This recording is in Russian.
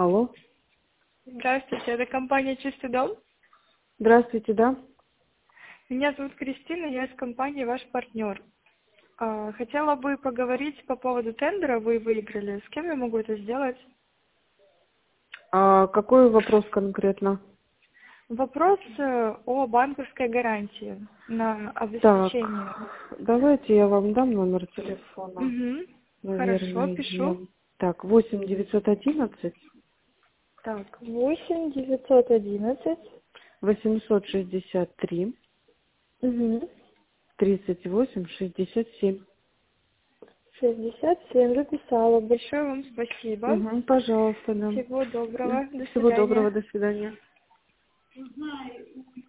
Алло. Здравствуйте, это компания «Чистый дом». Здравствуйте, да? Меня зовут Кристина, я из компании «Ваш партнер». Хотела бы поговорить по поводу тендера, вы выиграли. С кем я могу это сделать? А какой вопрос конкретно? Вопрос о банковской гарантии на Так, обеспечение. давайте я вам дам номер телефона. Угу. Хорошо, Наверное, пишу. Так, 8 911 Так, 8 911. 863 Угу. 38 67. 67 записала. Большое вам спасибо. Угу, пожалуйста, да. Всего доброго. До Всего доброго, свидания. до свидания.